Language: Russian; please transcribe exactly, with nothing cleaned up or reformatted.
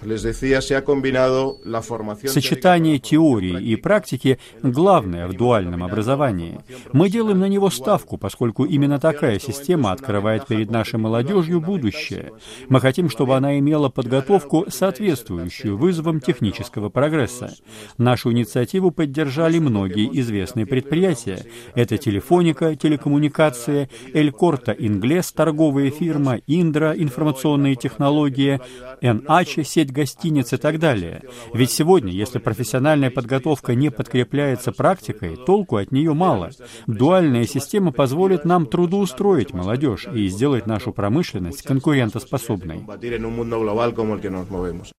Сочетание теории и практики главное в дуальном образовании. Мы делаем на него ставку, поскольку именно такая система открывает перед нашей молодежью будущее. Мы хотим, чтобы она имела подготовку, соответствующую вызовам технического прогресса. Нашу инициативу поддержали многие известные предприятия. Это Телефоника, телекоммуникация, Эль Корте Инглес, торговая фирма, Индра, информационные технологии, эн эйч, сеть гостиниц и так далее. Ведь сегодня, если профессиональная подготовка не подкрепляется практикой, толку от нее мало. Дуальная система позволит нам трудоустроить молодежь и сделать нашу промышленность конкурентоспособной.